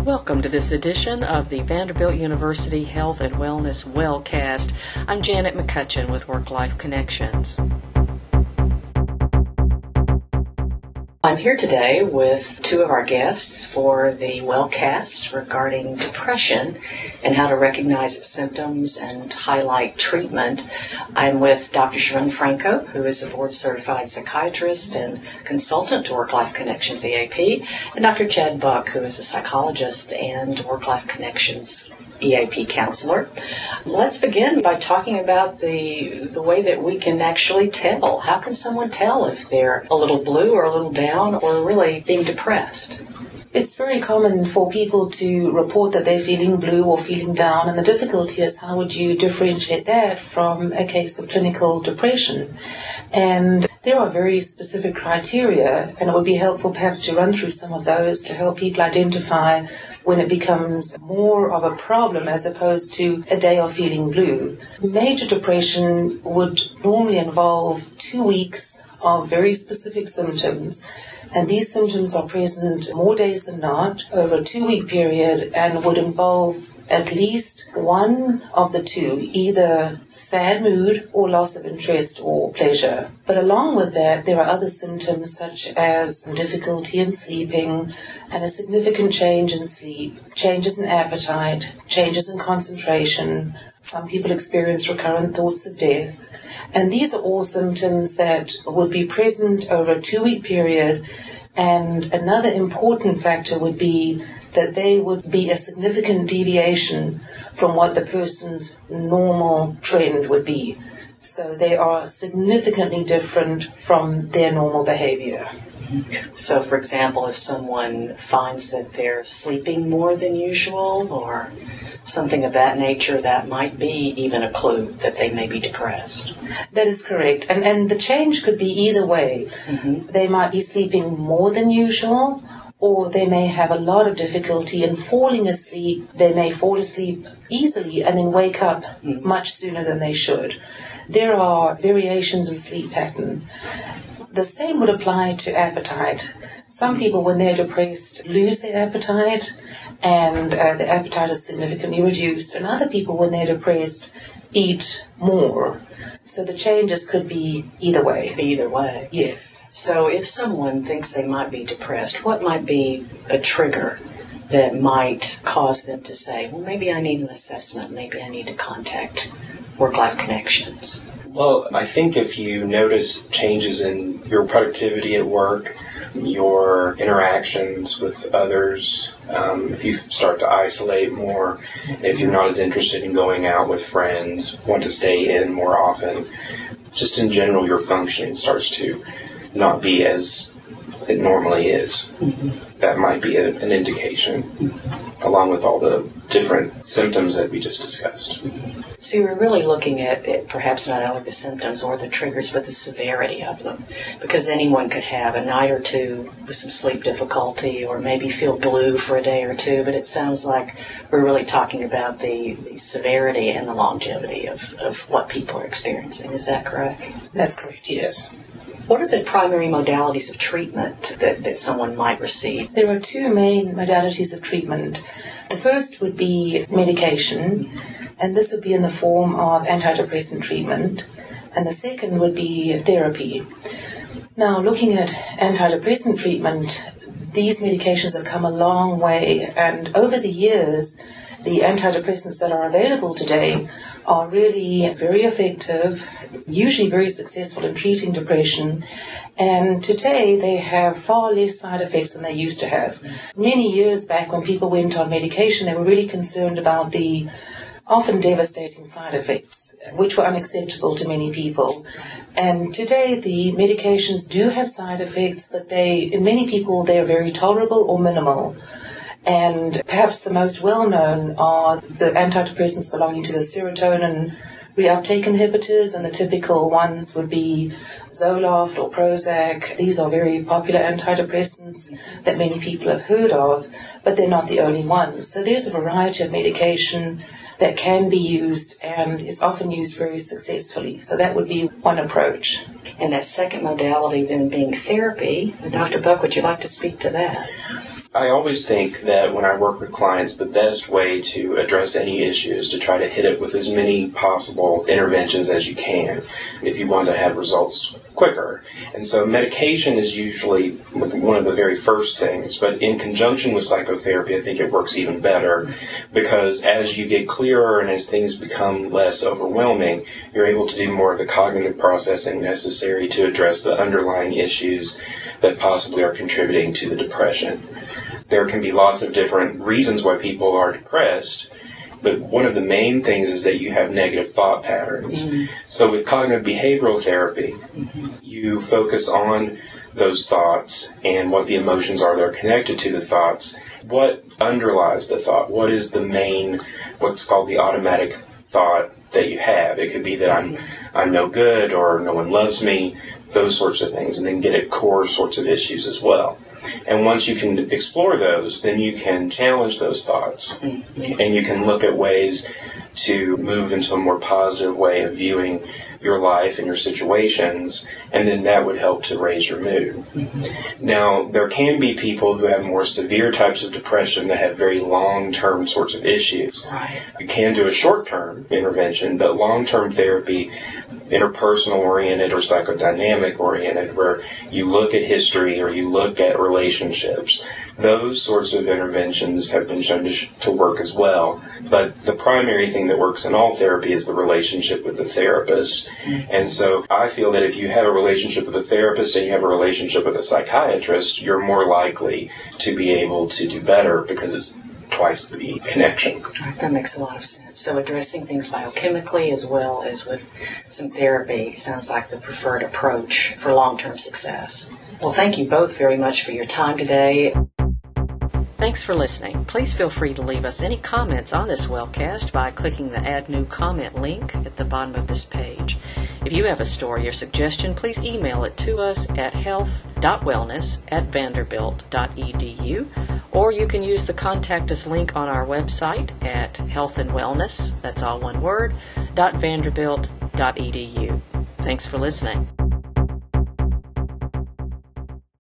Welcome to this edition of the Vanderbilt University Health and Wellness Wellcast. I'm Janet McCutcheon with Work-Life Connections. I'm here today with two of our guests for the Wellcast regarding depression and how to recognize its symptoms and highlight treatment. I'm with Dr. Sharon Franco, who is a board-certified psychiatrist and consultant to Work-Life Connections EAP, and Dr. Chad Buck, who is a psychologist and Work-Life Connections EAP counselor. Let's begin by talking about the way that we can actually tell. How can someone tell if they're a little blue or a little down or really being depressed? It's very common for people to report that they're feeling blue or feeling down, and the difficulty is how would you differentiate that from a case of clinical depression? And there are very specific criteria, and it would be helpful perhaps to run through some of those to help people identify when it becomes more of a problem as opposed to a day of feeling blue. Major depression would normally involve 2 weeks of very specific symptoms, and these symptoms are present more days than not over a 2-week period and would involve at least one of the two, either sad mood or loss of interest or pleasure. But along with that, there are other symptoms such as difficulty in sleeping and a significant change in sleep, changes in appetite, changes in concentration. Some people experience recurrent thoughts of death. And these are all symptoms that would be present over a 2-week period. And another important factor would be that they would be a significant deviation from what the person's normal trend would be. So they are significantly different from their normal behavior. So, for example, if someone finds that they're sleeping more than usual or something of that nature, that might be even a clue that they may be depressed. That is correct. And the change could be either way. Mm-hmm. They might be sleeping more than usual, or they may have a lot of difficulty in falling asleep. They may fall asleep easily and then wake up much sooner than they should. There are variations in sleep pattern. The same would apply to appetite. Some people, when they're depressed, lose their appetite, and the appetite is significantly reduced. And other people, when they're depressed, eat more. So the changes could be either way. Either way. Yes. So if someone thinks they might be depressed, what might be a trigger that might cause them to say, well, maybe I need an assessment, maybe I need to contact Work-Life Connections? Well, I think if you notice changes in your productivity at work, your interactions with others, if you start to isolate more, if you're not as interested in going out with friends, want to stay in more often, just in general your functioning starts to not be as it normally is. Mm-hmm. That might be an indication, along with all the different symptoms that we just discussed. So you're really looking at perhaps not only the symptoms or the triggers, but the severity of them. Because anyone could have a night or two with some sleep difficulty or maybe feel blue for a day or two, but it sounds like we're really talking about the severity and the longevity of what people are experiencing. Is that correct? That's correct, yes. What are the primary modalities of treatment that someone might receive? There are two main modalities of treatment. The first would be medication, and this would be in the form of antidepressant treatment. And the second would be therapy. Now, looking at antidepressant treatment, these medications have come a long way, and over the years, the antidepressants that are available today are really very effective, usually very successful in treating depression, and today they have far less side effects than they used to have. Many years back when people went on medication, they were really concerned about the often devastating side effects, which were unacceptable to many people. And today the medications do have side effects, but in many people they are very tolerable or minimal. And perhaps the most well-known are the antidepressants belonging to the serotonin reuptake inhibitors, and the typical ones would be Zoloft or Prozac. These are very popular antidepressants that many people have heard of, but they're not the only ones. So there's a variety of medication that can be used and is often used very successfully. So that would be one approach. And that second modality then being therapy. Dr. Buck, would you like to speak to that? I always think that when I work with clients, the best way to address any issue is to try to hit it with as many possible interventions as you can if you want to have results quicker. And so medication is usually one of the very first things, but in conjunction with psychotherapy, I think it works even better because as you get clearer and as things become less overwhelming, you're able to do more of the cognitive processing necessary to address the underlying issues that possibly are contributing to the depression. There can be lots of different reasons why people are depressed, but one of the main things is that you have negative thought patterns. Mm-hmm. So with cognitive behavioral therapy, you focus on those thoughts and what the emotions are that are connected to the thoughts. What underlies the thought? What is the main, what's called the automatic thought that you have? It could be that I'm no good or no one loves me, those sorts of things, and then get at core sorts of issues as well. And once you can explore those, then you can challenge those thoughts. Mm-hmm. And you can look at ways to move into a more positive way of viewing your life and your situations, and then that would help to raise your mood. Mm-hmm. Now, there can be people who have more severe types of depression that have very long-term sorts of issues. Right. You can do a short-term intervention, but long-term therapy, interpersonal-oriented or psychodynamic-oriented, where you look at history or you look at relationships, those sorts of interventions have been shown to work as well. But the primary thing that works in all therapy is the relationship with the therapist. Mm-hmm. And so I feel that if you have a relationship with a therapist and you have a relationship with a psychiatrist, you're more likely to be able to do better because it's twice the connection. All right, that makes a lot of sense. So addressing things biochemically as well as with some therapy sounds like the preferred approach for long-term success. Well, thank you both very much for your time today. Thanks for listening. Please feel free to leave us any comments on this Wellcast by clicking the Add New Comment link at the bottom of this page. If you have a story or suggestion, please email it to us at health.wellness@vanderbilt.edu, or you can use the Contact Us link on our website at healthandwellness, that's all one word, .vanderbilt.edu. Thanks for listening.